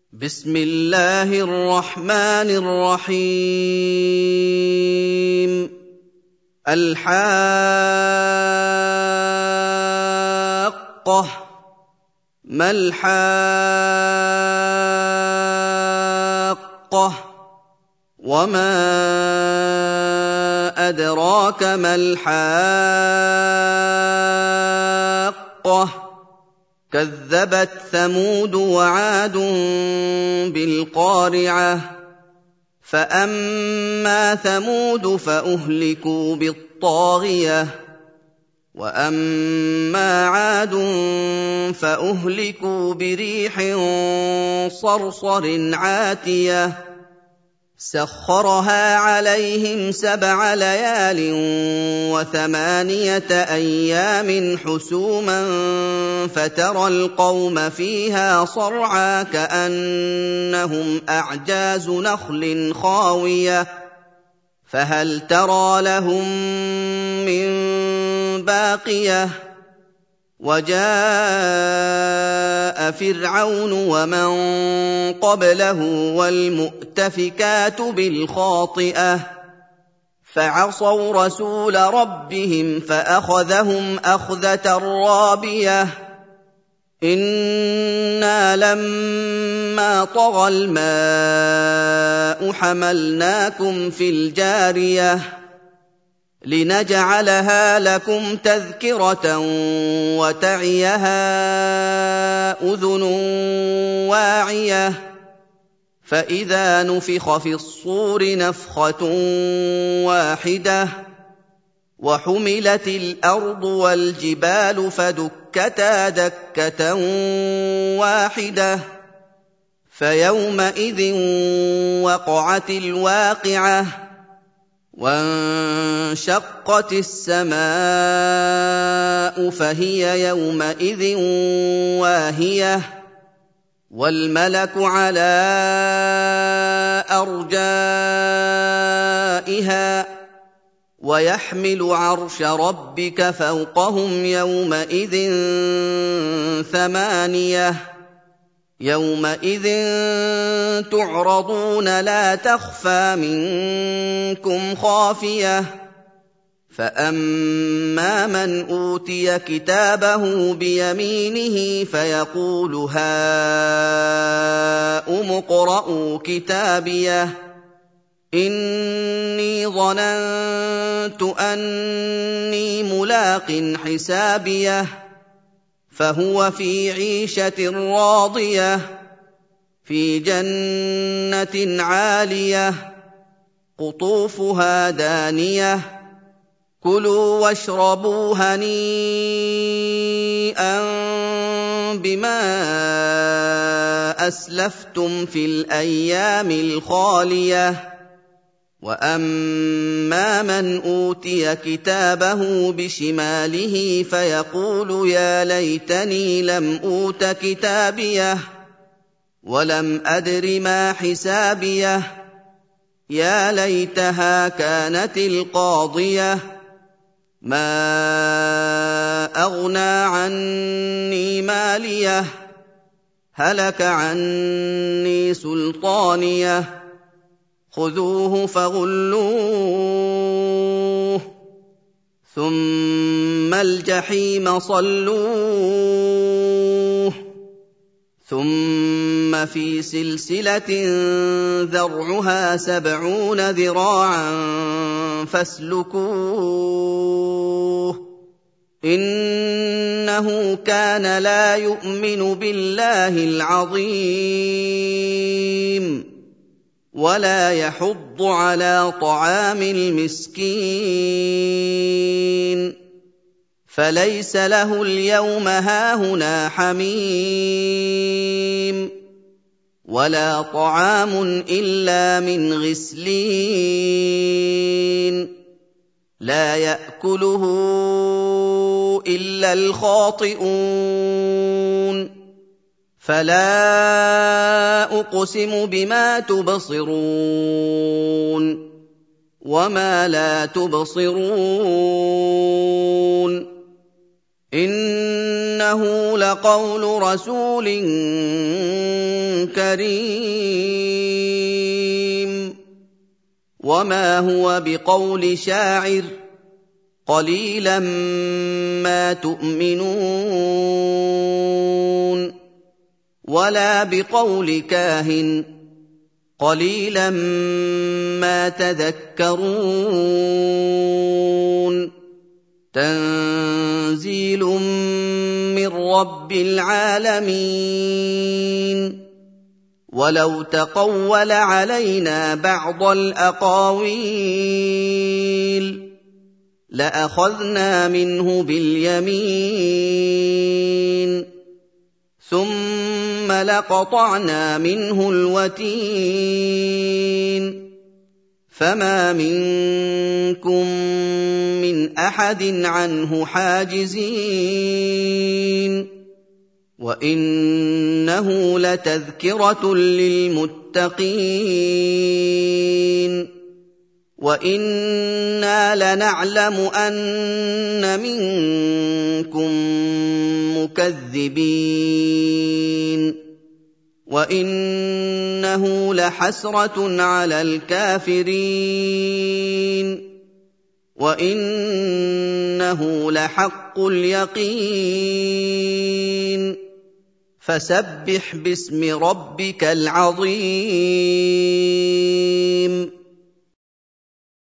بسم الله الرحمن الرحيم الحاقة ما الحاقة وما أدراك ما الحاقة كذبت ثمود وعاد بالقارعة فأما ثمود فأهلكوا بالطاغية وأما عاد فأهلكوا بريح صرصر عاتية سخرها عليهم 7 ليال و8 أيام حسوما فترى القوم فيها صرعى كأنهم أعجاز نخل خاوية فهل ترى لهم من باقية وجاء فرعون ومن قبله والمؤتفكات بالخاطئة فعصوا رسول ربهم فأخذهم أخذة رابية إنا لما طغى الماء حملناكم في الجارية لنجعلها لكم تذكرة وتعيها أذن واعية فإذا نفخ في الصور نفخة واحدة وحملت الأرض والجبال فدكتا دكة واحدة فيومئذ وقعت الواقعة وانشقت السماء فهي يومئذ واهية والملك على أرجائها ويحمل عرش ربك فوقهم يومئذ 8 يومئذ تعرضون لا تخفى منكم خافية فأما من أوتي كتابه بيمينه فيقول هاؤم اقرءوا كتابيه إني ظننت أني ملاق حسابيه فهو في عيشة راضية في جنة عالية قطوفها دانية كلوا واشربوا هنيئا بما أسلفتم في الأيام الخالية وأما من أوتي كتابه بشماله فيقول يا ليتني لم أوت كتابيه ولم أدر ما حسابيه يا ليتها كانت القاضية ما أغنى عني ماليه هلك عني سلطانيه خذوه فغلوه ثم الجحيم صلوه ثم في سلسلة ذرعها 70 ذراعا فاسلكوه إنه كان لا يؤمن بالله العظيم ولا يحض على طعام المسكين فليس له اليوم هاهنا حميم ولا طعام إلا من غسلين لا يأكله إلا الخاطئون فلا أقسم بما تبصرون وما لا تبصرون وَإِنَّهُ لَقَوْلُ رَسُولٍ كَرِيمٍ وَمَا هُوَ بِقَوْلِ شَاعِرٍ قَلِيلًا مَّا تُؤْمِنُونَ وَلَا بِقَوْلِ كَاهِنٍ قَلِيلًا مَّا تَذَكَّرُونَ تَنزِيلٌ مِّن رَّبِّ الْعَالَمِينَ وَلَوْ تَقَوَّلَ عَلَيْنَا بَعْضَ الْأَقَاوِيلِ لَأَخَذْنَا مِنْهُ بِالْيَمِينِ ثُمَّ لَقَطَعْنَا مِنْهُ الْوَتِينَ فَمَا مِنكُم مِّنْ أَحَدٍ عَنْهُ حَاجِزِينَ وَإِنَّهُ لَتَذْكِرَةٌ لِّلْمُتَّقِينَ وَإِنَّا لَنَعْلَمُ أَنَّ مِنكُم مُّكَذِّبِينَ وَإِنَّهُ لَحَسْرَةٌ عَلَى الْكَافِرِينَ وَإِنَّهُ لَحَقُّ الْيَقِينِ فَسَبِّحْ بِاسْمِ رَبِّكَ الْعَظِيمِ